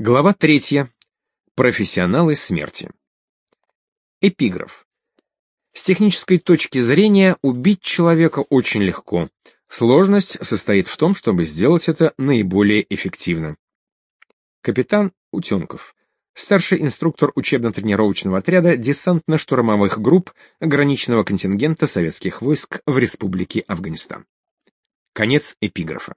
Глава 3. Профессионалы смерти. Эпиграф. С технической точки зрения убить человека очень легко. Сложность состоит в том, чтобы сделать это наиболее эффективно. Капитан Утенков. Старший инструктор учебно-тренировочного отряда десантно-штурмовых групп ограниченного контингента советских войск в Республике Афганистан. Конец эпиграфа.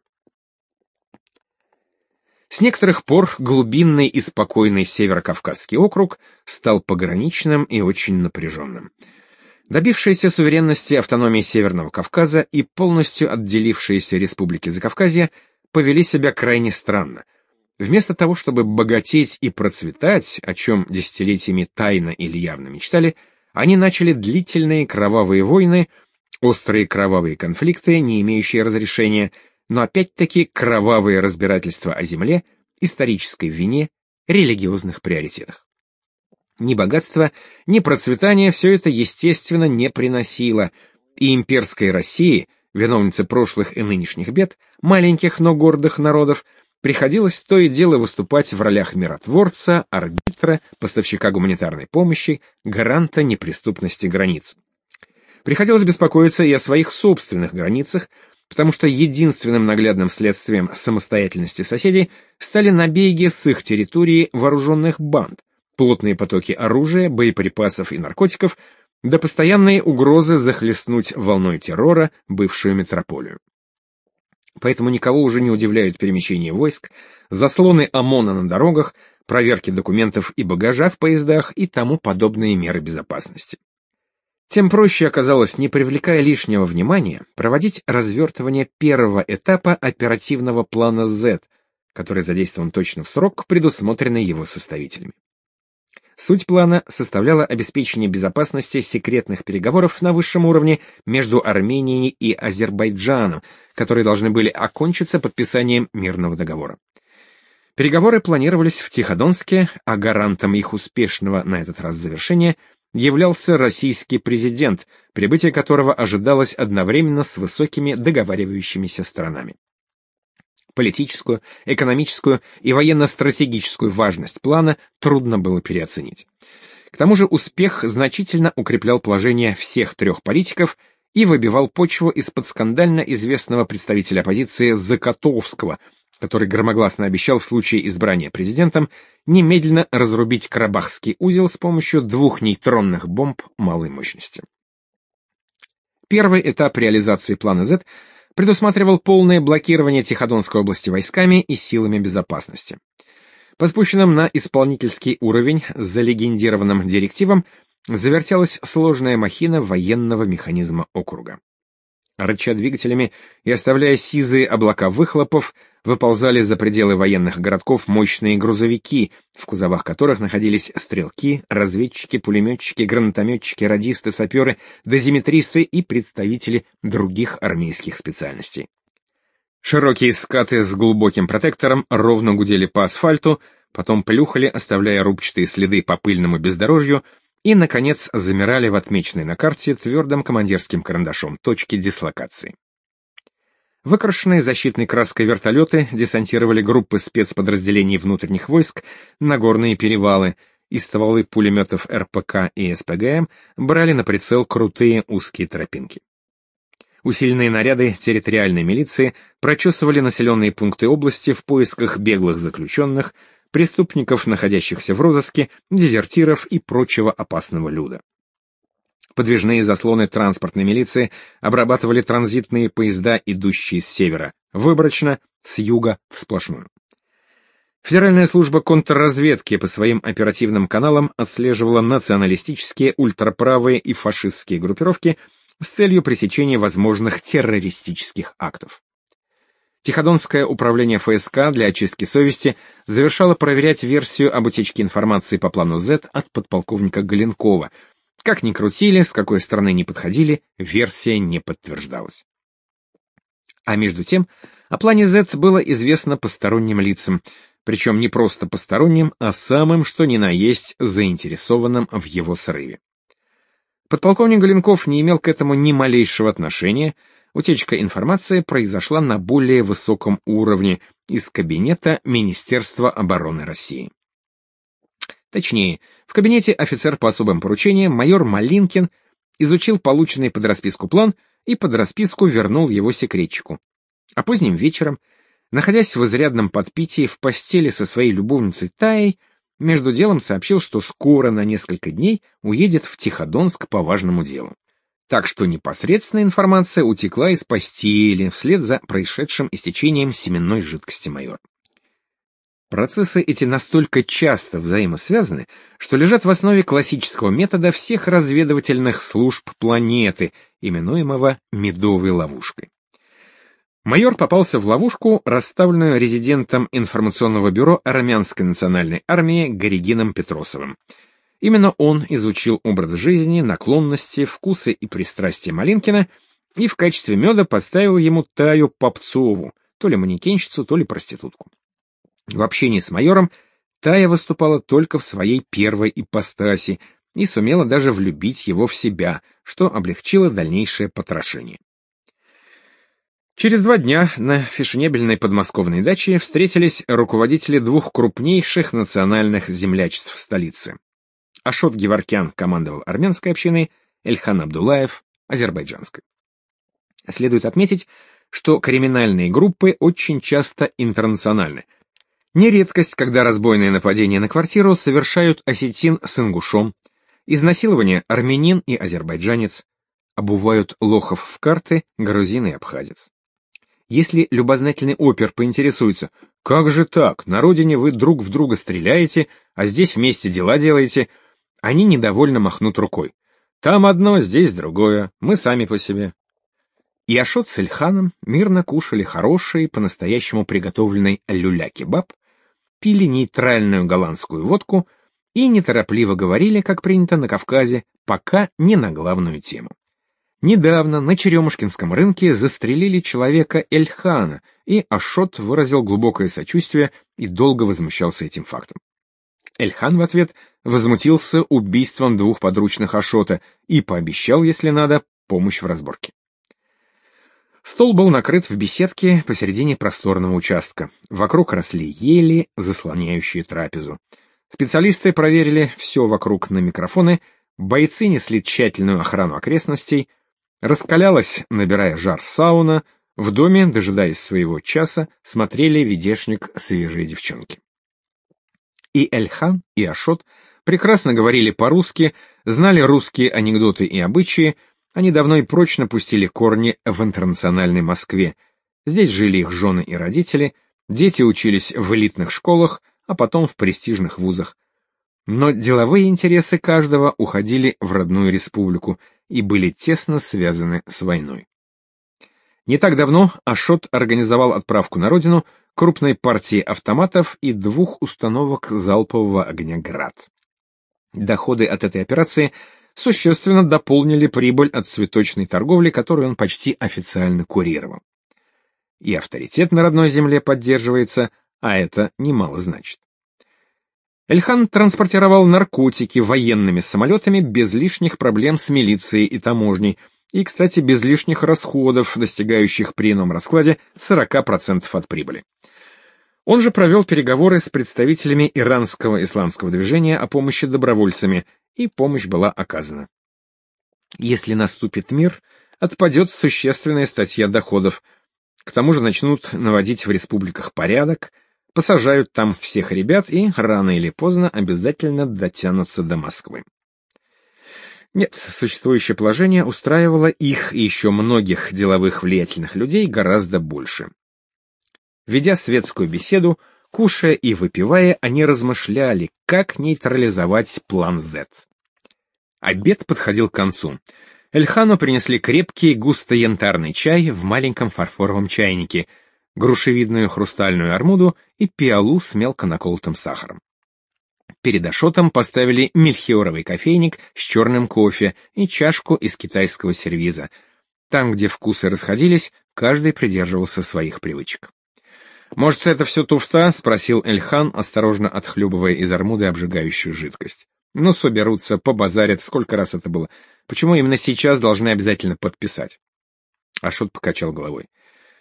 С некоторых пор глубинный и спокойный Северокавказский округ стал пограничным и очень напряженным. Добившиеся суверенности автономии Северного Кавказа и полностью отделившиеся республики Закавказья повели себя крайне странно. Вместо того, чтобы богатеть и процветать, о чем десятилетиями тайно или явно мечтали, они начали длительные кровавые войны, острые кровавые конфликты, не имеющие разрешения, но опять-таки кровавые разбирательства о земле, исторической вине, религиозных приоритетах. Ни богатство, ни процветание все это, естественно, не приносило, и имперской России, виновнице прошлых и нынешних бед, маленьких, но гордых народов, приходилось то и дело выступать в ролях миротворца, арбитра, поставщика гуманитарной помощи, гаранта неприступности границ. Приходилось беспокоиться и о своих собственных границах, потому что единственным наглядным следствием самостоятельности соседей стали набеги с их территории вооруженных банд, плотные потоки оружия, боеприпасов и наркотиков, да постоянные угрозы захлестнуть волной террора бывшую метрополию. Поэтому никого уже не удивляют перемещения войск, заслоны ОМОНа на дорогах, проверки документов и багажа в поездах и тому подобные меры безопасности. Тем проще оказалось, не привлекая лишнего внимания, проводить развертывание первого этапа оперативного плана Z, который задействован точно в срок, предусмотренный его составителями. Суть плана составляла обеспечение безопасности секретных переговоров на высшем уровне между Арменией и Азербайджаном, которые должны были окончиться подписанием мирного договора. Переговоры планировались в Тиходонске, а гарантом их успешного на этот раз завершения являлся российский президент, прибытие которого ожидалось одновременно с высокими договаривающимися сторонами. Политическую, экономическую и военно-стратегическую важность плана трудно было переоценить. К тому же успех значительно укреплял положение всех трех политиков и выбивал почву из-под скандально известного представителя оппозиции Закатовского, который громогласно обещал в случае избрания президентом немедленно разрубить Карабахский узел с помощью 2 нейтронных бомб малой мощности. Первый этап реализации плана Z предусматривал полное блокирование Тиходонской области войсками и силами безопасности. По спущенным на исполнительский уровень залегендированным директивам завертелась сложная махина военного механизма округа. Рыча двигателями и оставляя сизые облака выхлопов, выползали за пределы военных городков мощные грузовики, в кузовах которых находились стрелки, разведчики, пулеметчики, гранатометчики, радисты, саперы, дозиметристы и представители других армейских специальностей. Широкие скаты с глубоким протектором ровно гудели по асфальту, потом плюхали, оставляя рубчатые следы по пыльному бездорожью, и, наконец, замирали в отмеченной на карте твердым командирским карандашом точки дислокации. Выкрашенные защитной краской вертолеты десантировали группы спецподразделений внутренних войск на горные перевалы, и стволы пулеметов РПК и СПГМ брали на прицел крутые узкие тропинки. Усиленные наряды территориальной милиции прочесывали населенные пункты области в поисках беглых заключенных, преступников, находящихся в розыске, дезертиров и прочего опасного люда. Подвижные заслоны транспортной милиции обрабатывали транзитные поезда, идущие с севера, выборочно, с юга всплошную. Федеральная служба контрразведки по своим оперативным каналам отслеживала националистические, ультраправые и фашистские группировки с целью пресечения возможных террористических актов. Тиходонское управление ФСК для очистки совести завершало проверять версию об утечке информации по плану Z от подполковника Галенкова. Как ни крутили, с какой стороны ни подходили, версия не подтверждалась. А между тем, о плане Z было известно посторонним лицам, причем не просто посторонним, а самым, что ни на есть, заинтересованным в его срыве. Подполковник Галенков не имел к этому ни малейшего отношения. Утечка информации произошла на более высоком уровне, из кабинета Министерства обороны России. Точнее, в кабинете офицер по особым поручениям майор Малинкин изучил полученный под расписку план и под расписку вернул его секретчику. А поздним вечером, находясь в изрядном подпитии в постели со своей любовницей Таей, между делом сообщил, что скоро на несколько дней уедет в Тиходонск по важному делу. Так что непосредственная информация утекла из постели вслед за происшедшим истечением семенной жидкости майора. Процессы эти настолько часто взаимосвязаны, что лежат в основе классического метода всех разведывательных служб планеты, именуемого «медовой ловушкой». Майор попался в ловушку, расставленную резидентом информационного бюро армянской национальной армии Горегином Петросовым. Именно он изучил образ жизни, наклонности, вкусы и пристрастия Малинкина и в качестве меда поставил ему Таю Попцову, то ли манекенщицу, то ли проститутку. В общении с майором Тая выступала только в своей первой ипостаси и сумела даже влюбить его в себя, что облегчило дальнейшее потрошение. Через 2 дня на фешенебельной подмосковной даче встретились руководители 2 крупнейших национальных землячеств столицы. Ашот Геворкян командовал армянской общиной, Эльхан Абдуллаев — азербайджанской. Следует отметить, что криминальные группы очень часто интернациональны. Не редкость, когда разбойные нападения на квартиру совершают осетин с ингушом, изнасилование армянин и азербайджанец, обувают лохов в карты грузин и абхазец. Если любознательный опер поинтересуется, как же так, на родине вы друг в друга стреляете, а здесь вместе дела делаете, они недовольно махнут рукой. Там одно, здесь другое, мы сами по себе. И Ашот с Эльханом мирно кушали хороший, по-настоящему приготовленный люля-кебаб, пили нейтральную голландскую водку и неторопливо говорили, как принято на Кавказе, пока не на главную тему. Недавно на Черемушкинском рынке застрелили человека Эльхана, и Ашот выразил глубокое сочувствие и долго возмущался этим фактом. Эльхан в ответ возмутился убийством 2 подручных Ашота и пообещал, если надо, помощь в разборке. Стол был накрыт в беседке посередине просторного участка. Вокруг росли ели, заслоняющие трапезу. Специалисты проверили все вокруг на микрофоны, бойцы несли тщательную охрану окрестностей, раскалялась, набирая жар сауна, в доме, дожидаясь своего часа, смотрели видешник свежие девчонки. И Эльхан, и Ашот прекрасно говорили по-русски, знали русские анекдоты и обычаи, они давно и прочно пустили корни в интернациональной Москве. Здесь жили их жены и родители, дети учились в элитных школах, а потом в престижных вузах. Но деловые интересы каждого уходили в родную республику и были тесно связаны с войной. Не так давно Ашот организовал отправку на родину крупной партии автоматов и 2 установок залпового огня «Град». Доходы от этой операции существенно дополнили прибыль от цветочной торговли, которую он почти официально курировал. И авторитет на родной земле поддерживается, а это немало значит. Эльхан транспортировал наркотики военными самолетами без лишних проблем с милицией и таможней, и, кстати, без лишних расходов, достигающих при ином раскладе 40% от прибыли. Он же провел переговоры с представителями иранского исламского движения о помощи добровольцами, и помощь была оказана. Если наступит мир, отпадет существенная статья доходов. К тому же начнут наводить в республиках порядок, посажают там всех ребят и рано или поздно обязательно дотянутся до Москвы. Нет, существующее положение устраивало их и еще многих деловых влиятельных людей гораздо больше. Ведя светскую беседу, кушая и выпивая, они размышляли, как нейтрализовать план Z. Обед подходил к концу. Эльхану принесли крепкий густо-янтарный чай в маленьком фарфоровом чайнике, грушевидную хрустальную армуду и пиалу с мелко наколотым сахаром. Перед Ашотом поставили мельхиоровый кофейник с черным кофе и чашку из китайского сервиза. Там, где вкусы расходились, каждый придерживался своих привычек. «Может, это все туфта?» — спросил Эльхан, осторожно отхлебывая из армуды обжигающую жидкость. «Ну, соберутся, побазарят, сколько раз это было. Почему именно сейчас должны обязательно подписать?» Ашот покачал головой.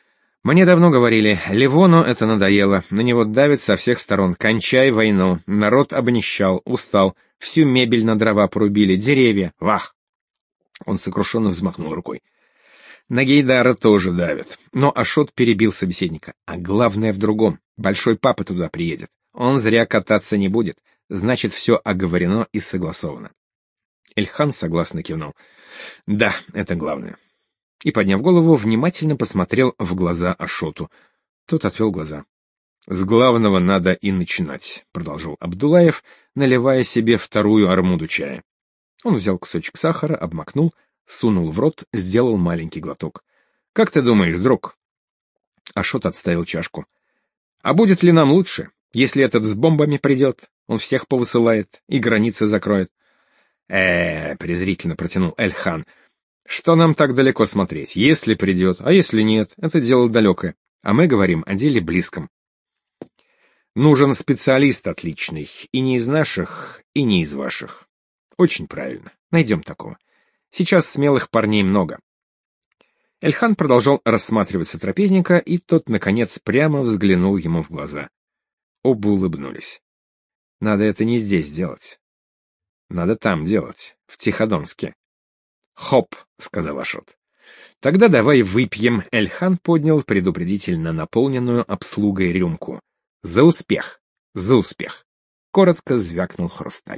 Мне давно говорили, Ливону это надоело, на него давят со всех сторон. Кончай войну, народ обнищал, устал, всю мебель на дрова порубили, деревья, вах!» Он сокрушенно взмахнул рукой. «На Гейдара тоже давят». Но Ашот перебил собеседника. «А главное в другом. Большой папа туда приедет. Он зря кататься не будет. Значит, все оговорено и согласовано». Эльхан согласно кивнул. «Да, это главное». И, подняв голову, внимательно посмотрел в глаза Ашоту. Тот отвел глаза. «С главного надо и начинать», — продолжил Абдуллаев, наливая себе вторую армуду чая. Он взял кусочек сахара, обмакнул, сунул в рот, сделал маленький глоток. «Как ты думаешь, друг?» Ашот отставил чашку. «А будет ли нам лучше, если этот с бомбами придет? Он всех повысылает и границы закроет». Презрительно протянул Эль-хан. «Что нам так далеко смотреть? Если придет, а если нет, это дело далекое. А мы говорим о деле близком. Нужен специалист отличный, и не из наших, и не из ваших». «Очень правильно. Найдем такого. Сейчас смелых парней много». Эльхан продолжал рассматривать сотрапезника, и тот, наконец, прямо взглянул ему в глаза. Оба улыбнулись. «Надо это не здесь делать. Надо там делать, в Тиходонске». «Хоп», — сказал Ашот. «Тогда давай выпьем», — Эльхан поднял предупредительно наполненную обслугой рюмку. «За успех! За успех!» — коротко звякнул хрусталь.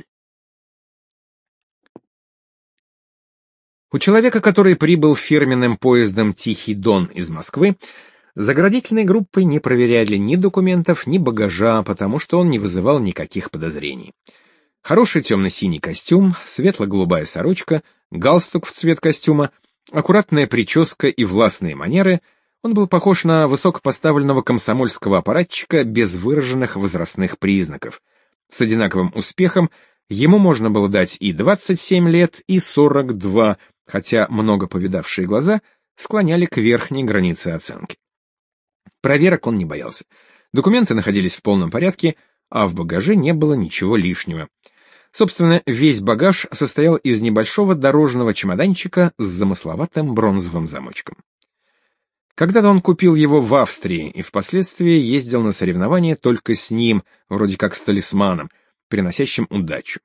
У человека, который прибыл фирменным поездом «Тихий Дон» из Москвы, заградительной группой не проверяли ни документов, ни багажа, потому что он не вызывал никаких подозрений. Хороший темно-синий костюм, светло-голубая сорочка, галстук в цвет костюма, аккуратная прическа и властные манеры — он был похож на высокопоставленного комсомольского аппаратчика без выраженных возрастных признаков. С одинаковым успехом ему можно было дать и 27 лет, и 42, хотя много повидавшие глаза склоняли к верхней границе оценки. Проверок он не боялся. Документы находились в полном порядке, а в багаже не было ничего лишнего. Собственно, весь багаж состоял из небольшого дорожного чемоданчика с замысловатым бронзовым замочком. Когда-то он купил его в Австрии и впоследствии ездил на соревнования только с ним, вроде как с талисманом, приносящим удачу.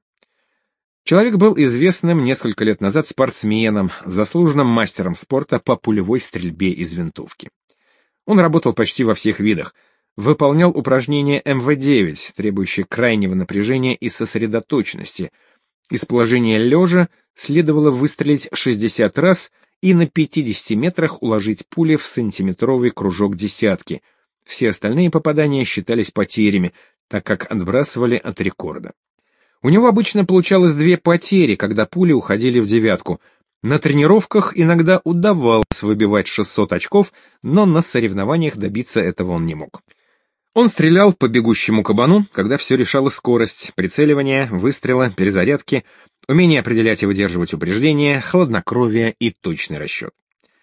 Человек был известным несколько лет назад спортсменом, заслуженным мастером спорта по пулевой стрельбе из винтовки. Он работал почти во всех видах, выполнял упражнения МВ-9, требующие крайнего напряжения и сосредоточенности. Из положения лежа следовало выстрелить 60 раз и на 50 метрах уложить пули в сантиметровый кружок десятки. Все остальные попадания считались потерями, так как отбрасывали от рекорда. У него обычно получалось 2 потери, когда пули уходили в девятку. На тренировках иногда удавалось выбивать 600 очков, но на соревнованиях добиться этого он не мог. Он стрелял по бегущему кабану, когда все решала скорость, прицеливание, выстрела, перезарядки, умение определять и выдерживать упреждения, хладнокровие и точный расчет.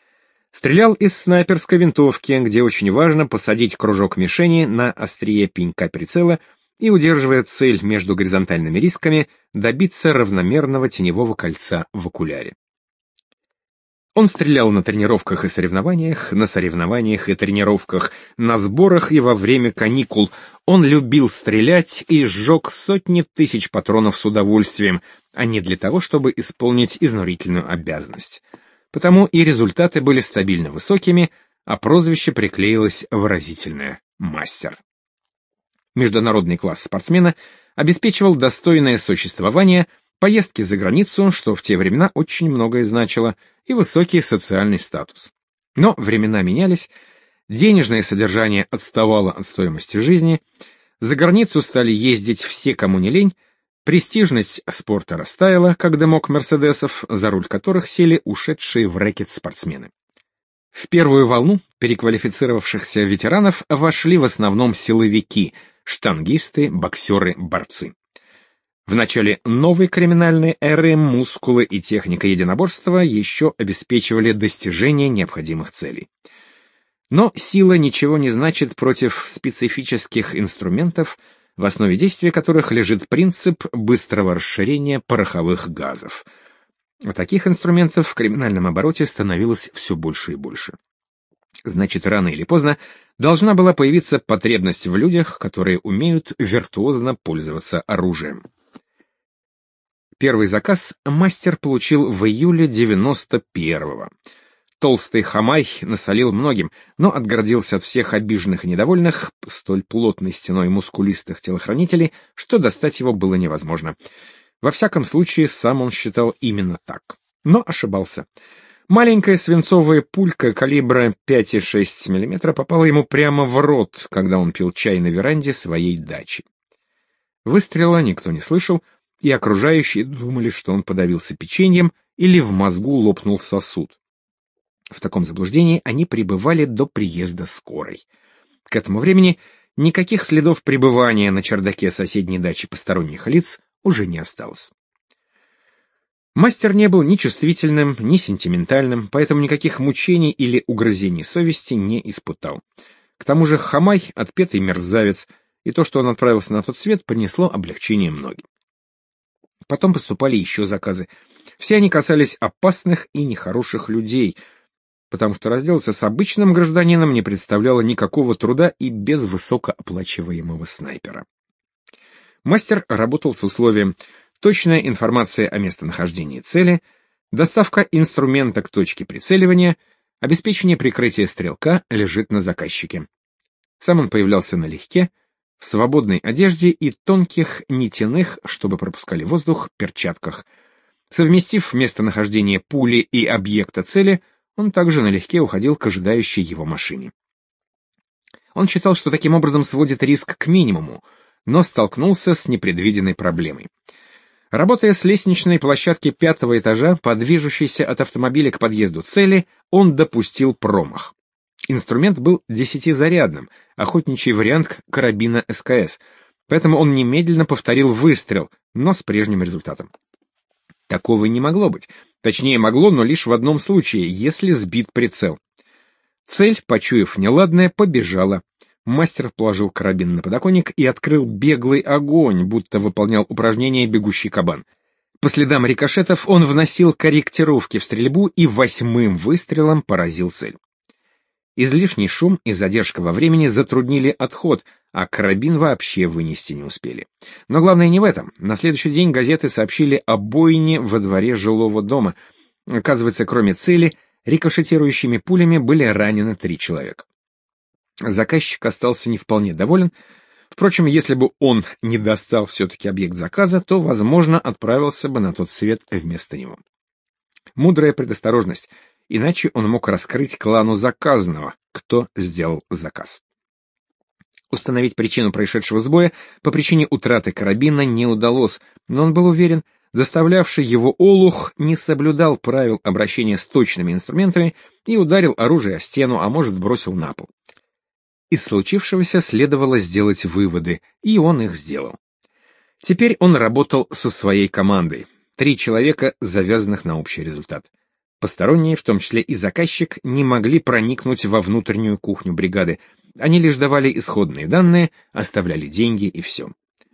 Стрелял из снайперской винтовки, где очень важно посадить кружок мишени на острие пенька прицела и, удерживая цель между горизонтальными рисками, добиться равномерного теневого кольца в окуляре. Он стрелял на тренировках и соревнованиях, на соревнованиях и тренировках, на сборах и во время каникул. Он любил стрелять и сжег сотни тысяч патронов с удовольствием, а не для того, чтобы исполнить изнурительную обязанность. Потому и результаты были стабильно высокими, а прозвище приклеилось выразительное «мастер». Международный класс спортсмена обеспечивал достойное существование, поездки за границу, что в те времена очень многое значило, и высокий социальный статус. Но времена менялись, денежное содержание отставало от стоимости жизни, за границу стали ездить все, кому не лень, престижность спорта растаяла, как дымок мерседесов, за руль которых сели ушедшие в рэкет спортсмены. В первую волну переквалифицировавшихся ветеранов вошли в основном силовики, штангисты, боксеры, борцы. В начале новой криминальной эры мускулы и техника единоборства еще обеспечивали достижение необходимых целей. Но сила ничего не значит против специфических инструментов, в основе действия которых лежит принцип быстрого расширения пороховых газов. Таких инструментов в криминальном обороте становилось все больше и больше. Значит, рано или поздно должна была появиться потребность в людях, которые умеют виртуозно пользоваться оружием. Первый заказ мастер получил в июле 91-го. Толстый Хамай насолил многим, но отгородился от всех обиженных и недовольных столь плотной стеной мускулистых телохранителей, что достать его было невозможно. Во всяком случае, сам он считал именно так. Но ошибался. Маленькая свинцовая пулька калибра 5,6 мм попала ему прямо в рот, когда он пил чай на веранде своей дачи. Выстрела никто не слышал, и окружающие думали, что он подавился печеньем или в мозгу лопнул сосуд. В таком заблуждении они пребывали до приезда скорой. К этому времени никаких следов пребывания на чердаке соседней дачи посторонних лиц уже не осталось. Мастер не был ни чувствительным, ни сентиментальным, поэтому никаких мучений или угрызений совести не испытал. К тому же Хамай — отпетый мерзавец, и то, что он отправился на тот свет, принесло облегчение многим. Потом поступали еще заказы. Все они касались опасных и нехороших людей, потому что разделаться с обычным гражданином не представляло никакого труда и без высокооплачиваемого снайпера. Мастер работал с условием: точная информация о местонахождении цели, доставка инструмента к точке прицеливания, обеспечение прикрытия стрелка лежит на заказчике. Сам он появлялся налегке, в свободной одежде и тонких нитяных, чтобы пропускали воздух, перчатках. Совместив местонахождение пули и объекта цели, он также налегке уходил к ожидающей его машине. Он считал, что таким образом сводит риск к минимуму, но столкнулся с непредвиденной проблемой. Работая с лестничной площадки 5-го этажа по движущейся от автомобиля к подъезду цели, он допустил промах. Инструмент был 10-зарядным, охотничий вариант карабина СКС, поэтому он немедленно повторил выстрел, но с прежним результатом. Такого не могло быть. Точнее, могло, но лишь в одном случае, если сбит прицел. Цель, почуяв неладное, побежала. Мастер положил карабин на подоконник и открыл беглый огонь, будто выполнял упражнение «бегущий кабан». По следам рикошетов он вносил корректировки в стрельбу и 8-м выстрелом поразил цель. Излишний шум и задержка во времени затруднили отход, а карабин вообще вынести не успели. Но главное не в этом. На следующий день газеты сообщили о бойне во дворе жилого дома. Оказывается, кроме цели, рикошетирующими пулями были ранены 3 человека. Заказчик остался не вполне доволен. Впрочем, если бы он не достал все-таки объект заказа, то, возможно, отправился бы на тот свет вместо него. Мудрая предосторожность, иначе он мог раскрыть клану заказанного, кто сделал заказ. Установить причину происшедшего сбоя по причине утраты карабина не удалось, но он был уверен, заставлявший его олух не соблюдал правил обращения с точными инструментами и ударил оружие о стену, а может, бросил на пол. Из случившегося следовало сделать выводы, и он их сделал. Теперь он работал со своей командой. 3 человека, завязанных на общий результат. Посторонние, в том числе и заказчик, не могли проникнуть во внутреннюю кухню бригады. Они лишь давали исходные данные, оставляли деньги и все.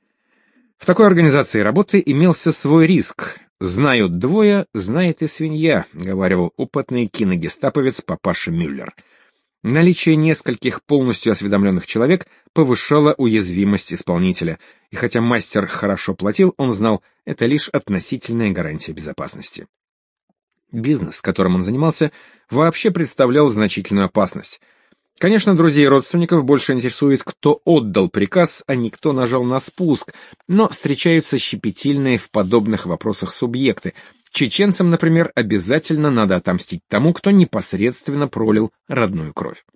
В такой организации работы имелся свой риск. «Знают двое, знает и свинья», — говаривал опытный киногестаповец папаша Мюллер. Наличие нескольких полностью осведомленных человек повышало уязвимость исполнителя, и хотя мастер хорошо платил, он знал, это лишь относительная гарантия безопасности. Бизнес, которым он занимался, вообще представлял значительную опасность. Конечно, друзей и родственников больше интересует, кто отдал приказ, а не кто нажал на спуск, но встречаются щепетильные в подобных вопросах субъекты. Чеченцам, например, обязательно надо отомстить тому, кто непосредственно пролил родную кровь.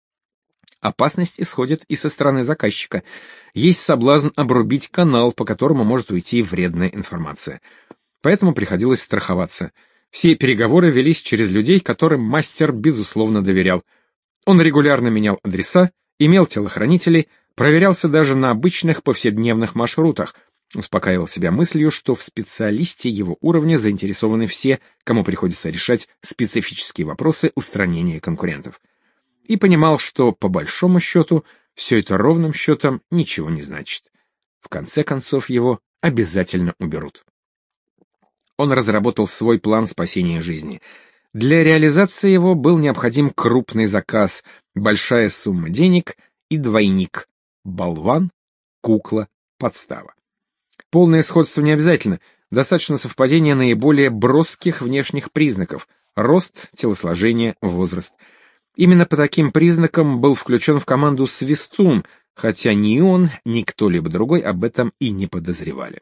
Опасность исходит и со стороны заказчика. Есть соблазн обрубить канал, по которому может уйти вредная информация. Поэтому приходилось страховаться. Все переговоры велись через людей, которым мастер безусловно доверял. Он регулярно менял адреса, имел телохранителей, проверялся даже на обычных повседневных маршрутах, успокаивал себя мыслью, что в специалисте его уровня заинтересованы все, кому приходится решать специфические вопросы устранения конкурентов. И понимал, что, по большому счету, все это ровным счетом ничего не значит. В конце концов, его обязательно уберут. Он разработал свой план спасения жизни. Для реализации его был необходим крупный заказ, большая сумма денег и двойник — болван, кукла, подстава. Полное сходство не обязательно, достаточно совпадения наиболее броских внешних признаков — рост, телосложение, возраст. Именно по таким признакам был включен в команду Свистун, хотя ни он, ни кто-либо другой об этом и не подозревали.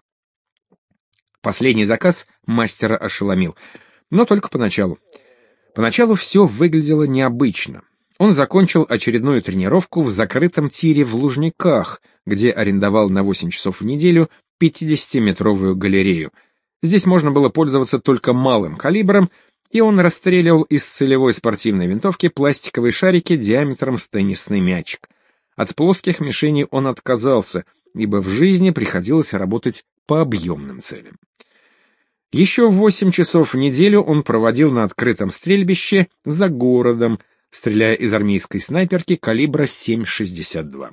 Последний заказ мастера ошеломил, но только поначалу. Поначалу все выглядело необычно. Он закончил очередную тренировку в закрытом тире в Лужниках, где арендовал на 8 часов в неделю 50-метровую галерею. Здесь можно было пользоваться только малым калибром, и он расстреливал из целевой спортивной винтовки пластиковые шарики диаметром с теннисный мячик. От плоских мишеней он отказался, ибо в жизни приходилось работать по объемным целям. Еще 8 часов в неделю он проводил на открытом стрельбище за городом, стреляя из армейской снайперки калибра 7,62.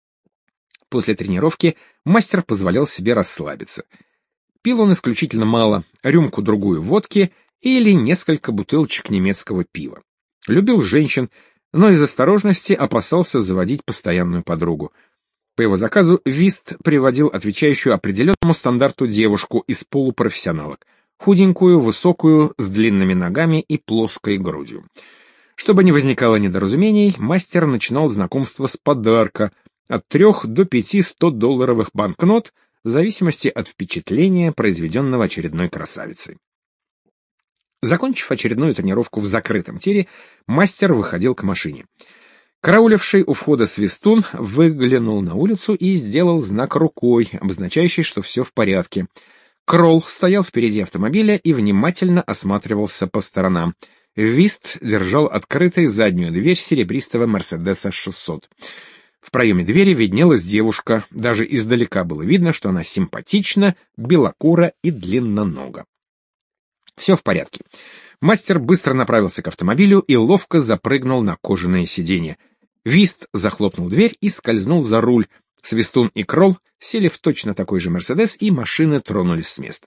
После тренировки мастер позволял себе расслабиться. Пил он исключительно мало, рюмку-другую водки или несколько бутылочек немецкого пива. Любил женщин, но из осторожности опасался заводить постоянную подругу. По его заказу Вист приводил отвечающую определенному стандарту девушку из полупрофессионалок, худенькую, высокую, с длинными ногами и плоской грудью. Чтобы не возникало недоразумений, мастер начинал знакомство с подарка от 3 до 5 $100 банкнот в зависимости от впечатления, произведенного очередной красавицей. Закончив очередную тренировку в закрытом тире, мастер выходил к машине. Карауливший у входа Свистун выглянул на улицу и сделал знак рукой, обозначающий, что все в порядке. Кролл стоял впереди автомобиля и внимательно осматривался по сторонам. Вист держал открытой заднюю дверь серебристого Мерседеса 600. В проеме двери виднелась девушка, даже издалека было видно, что она симпатична, белокура и длиннонога. Все в порядке. Мастер быстро направился к автомобилю и ловко запрыгнул на кожаное сиденье. Вист захлопнул дверь и скользнул за руль. Свистун и Кролл сели в точно такой же «Мерседес», и машины тронулись с места.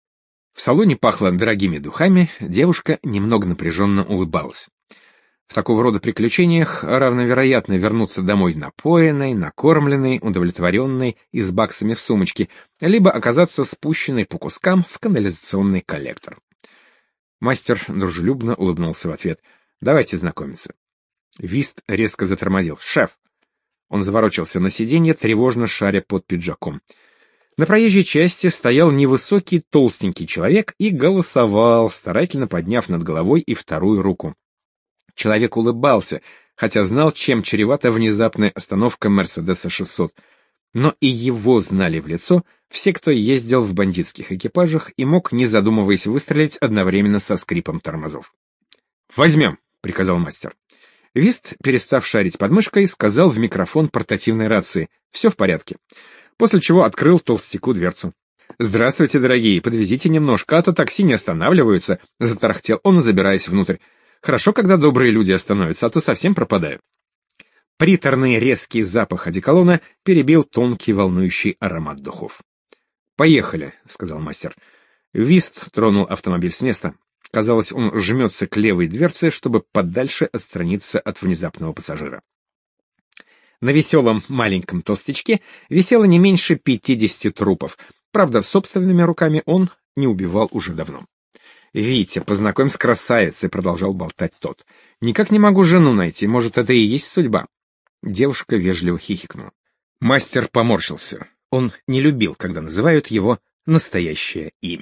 В салоне пахло дорогими духами, девушка немного напряженно улыбалась. В такого рода приключениях равновероятно вернуться домой напоенной, накормленной, удовлетворенной и с баксами в сумочке, либо оказаться спущенной по кускам в канализационный коллектор. Мастер дружелюбно улыбнулся в ответ. «Давайте знакомиться». Вист резко затормозил. «Шеф!» Он заворочился на сиденье, тревожно шаря под пиджаком. На проезжей части стоял невысокий толстенький человек и голосовал, старательно подняв над головой и вторую руку. Человек улыбался, хотя знал, чем чревата внезапная остановка Мерседеса 600. Но и его знали в лицо все, кто ездил в бандитских экипажах и мог, не задумываясь, выстрелить одновременно со скрипом тормозов. «Возьмем», — приказал мастер. Вист, перестав шарить под мышкой, сказал в микрофон портативной рации: «Все в порядке», после чего открыл толстяку дверцу. «Здравствуйте, дорогие, подвезите немножко, а то такси не останавливаются», — затарахтел он, забираясь внутрь. «Хорошо, когда добрые люди остановятся, а то совсем пропадаю». Приторный резкий запах одеколона перебил тонкий волнующий аромат духов. «Поехали», — сказал мастер. Вист тронул автомобиль с места. Казалось, он жмется к левой дверце, чтобы подальше отстраниться от внезапного пассажира. На веселом маленьком толстячке висело не меньше 50 трупов. Правда, собственными руками он не убивал уже давно. «Витя, познакомь с красавицей», — продолжал болтать тот. «Никак не могу жену найти, может, это и есть судьба». Девушка вежливо хихикнула. Мастер поморщился. Он не любил, когда называют его настоящее имя.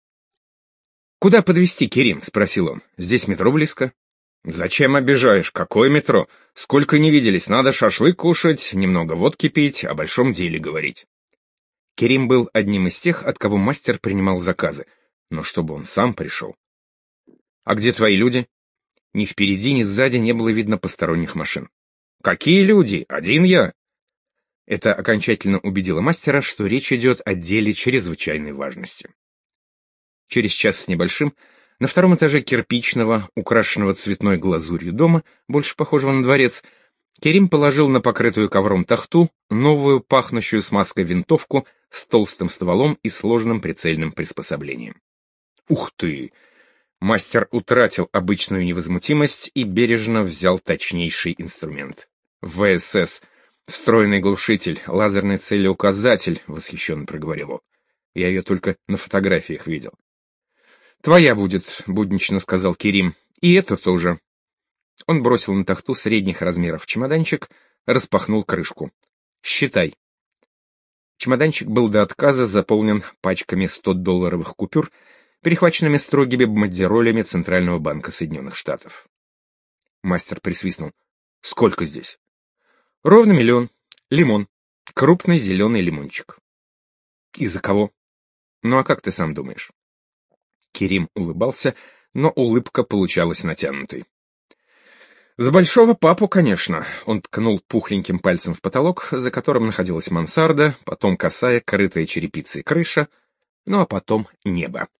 «Куда подвезти, Керим?» — спросил он. «Здесь метро близко». «Зачем обижаешь? Какое метро? Сколько не виделись, надо шашлык кушать, немного водки пить, о большом деле говорить». Керим был одним из тех, от кого мастер принимал заказы, но чтобы он сам пришел. «А где твои люди?» Ни впереди, ни сзади не было видно посторонних машин. «Какие люди? Один я». Это окончательно убедило мастера, что речь идет о деле чрезвычайной важности. Через час с небольшим на втором этаже кирпичного, украшенного цветной глазурью дома, больше похожего на дворец, Керим положил на покрытую ковром тахту новую, пахнущую смазкой винтовку с толстым стволом и сложным прицельным приспособлением. «Ух ты! Мастер утратил обычную невозмутимость и бережно взял точнейший инструмент. ВСС. Встроенный глушитель, лазерный целеуказатель, восхищенно проговорил он. Я ее только на фотографиях видел. Твоя будет, буднично сказал Керим. И это тоже. Он бросил на тахту средних размеров чемоданчик, распахнул крышку. Считай. Чемоданчик был до отказа заполнен пачками 100-долларовых купюр, перехваченными строгими бандеролями Центрального банка Соединенных Штатов. Мастер присвистнул. Сколько здесь? Ровно 1 миллион. Лимон. Крупный зеленый лимончик. Из-за кого? Ну а как ты сам думаешь? Керим улыбался, но улыбка получалась натянутой. За большого папу, конечно. Он ткнул пухленьким пальцем в потолок, за которым находилась мансарда, потом косая, крытая черепицей крыша, ну а потом небо.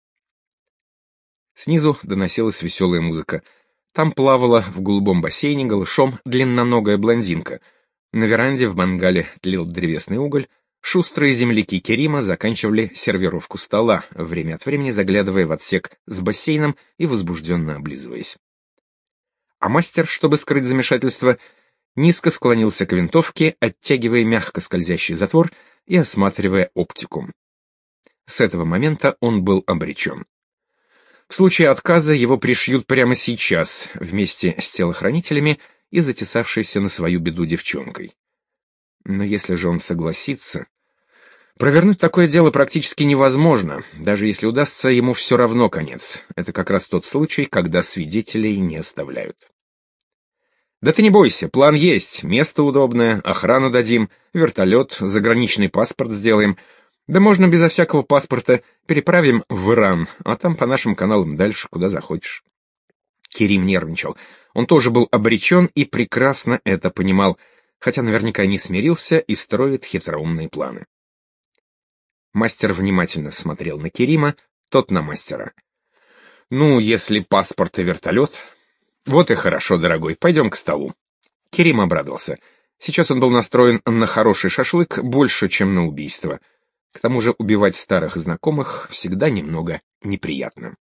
Снизу доносилась веселая музыка. Там плавала в голубом бассейне голышом длинноногая блондинка. На веранде в мангале тлел древесный уголь. Шустрые земляки Керима заканчивали сервировку стола, время от времени заглядывая в отсек с бассейном и возбужденно облизываясь. А мастер, чтобы скрыть замешательство, низко склонился к винтовке, оттягивая мягко скользящий затвор и осматривая оптику. С этого момента он был обречен. В случае отказа его пришьют прямо сейчас, вместе с телохранителями и затесавшейся на свою беду девчонкой. Но если же он согласится... Провернуть такое дело практически невозможно, даже если удастся, ему все равно конец. Это как раз тот случай, когда свидетелей не оставляют. Да ты не бойся, план есть, место удобное, охрану дадим, вертолет, заграничный паспорт сделаем. Да можно безо всякого паспорта переправим в Иран, а там по нашим каналам дальше, куда захочешь. Керим нервничал. Он тоже был обречен и прекрасно это понимал, хотя наверняка не смирился и строит хитроумные планы. Мастер внимательно смотрел на Керима, тот на мастера. «Ну, если паспорт и вертолет...» «Вот и хорошо, дорогой, пойдем к столу». Керим обрадовался. Сейчас он был настроен на хороший шашлык больше, чем на убийство. К тому же убивать старых знакомых всегда немного неприятно.